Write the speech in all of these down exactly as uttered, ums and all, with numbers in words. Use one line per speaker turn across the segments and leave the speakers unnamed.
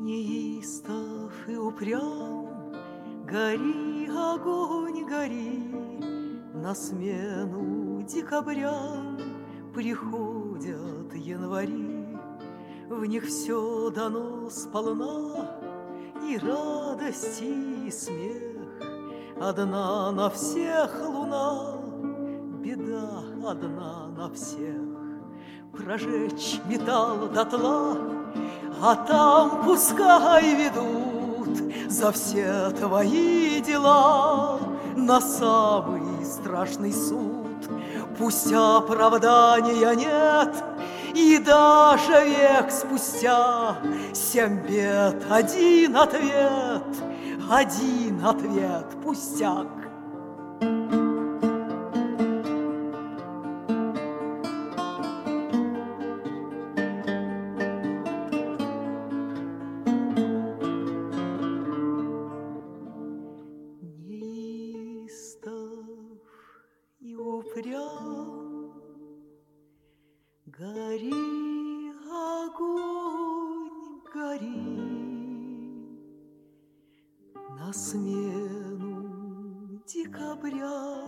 Неистов и упрям, гори, огонь, гори, на смену декабрям приходят январи. В них все дано сполна, и радость, и смех. Одна на всех луна, беда одна на всех. Прожечь металл дотла, а там пускай ведут за все твои дела на самый страшный суд. Пусть оправдания нет, и даже век спустя семь бед, один ответ, один ответ пустяк. И упрям, гори, огонь, гори, на смену декабря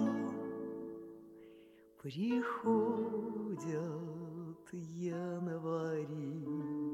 приходят январи.